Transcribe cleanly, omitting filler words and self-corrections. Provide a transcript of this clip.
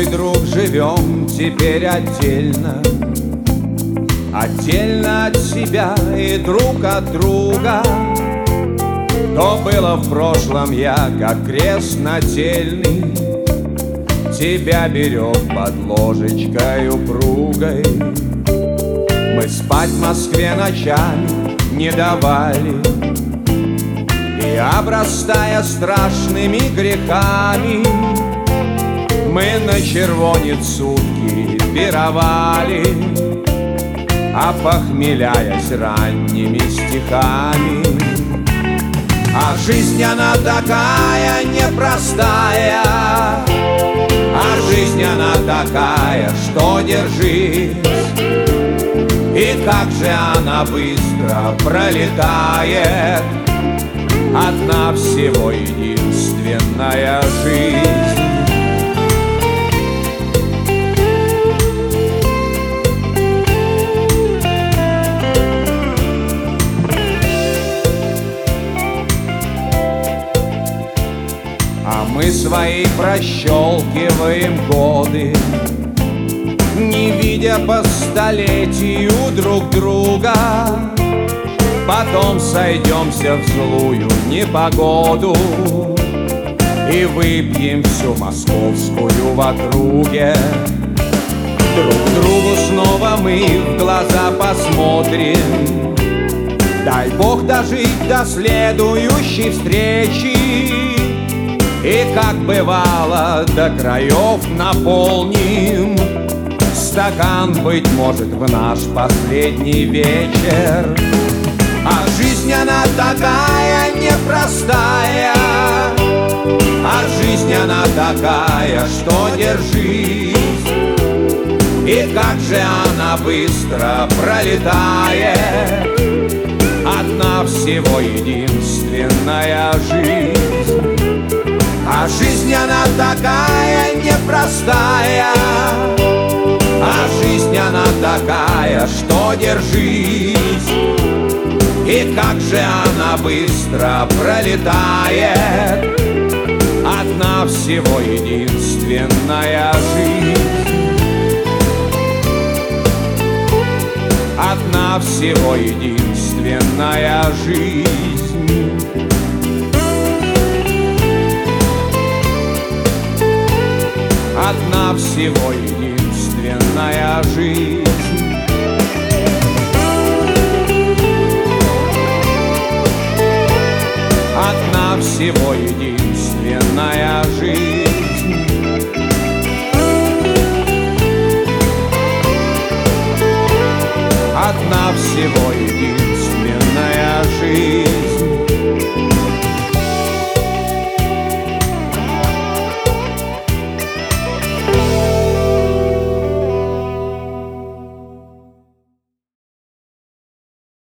мой друг, живем теперь отдельно, отдельно от себя и друг от друга. То было в прошлом, я как крест нательный тебя берег под ложечкой упругой. Мы спать в Москве ночами не давали, и, обрастая страшными грехами, мы на червонец сутки пировали, опохмеляясь ранними стихами. А жизнь она такая непростая, а жизнь она такая, что держись. И как же она быстро пролетает, одна всего единственная жизнь. А мы свои прощелкиваем годы, не видя по столетию друг друга. Потом сойдемся в злую непогоду и выпьем всю московскую в округе. Друг другу снова мы в глаза посмотрим. Дай Бог дожить до следующей встречи, и, как бывало, до краев наполним стакан, быть может, в наш последний вечер. А жизнь она такая непростая, а жизнь она такая, что держись. И как же она быстро пролетает, одна всего единственная жизнь. А жизнь она такая непростая, а жизнь она такая, что держись. И как же она быстро пролетает, одна всего единственная жизнь. Одна всего единственная жизнь. Одна всего единственная жизнь. Одна всего единственная жизнь. Одна всего единственная жизнь.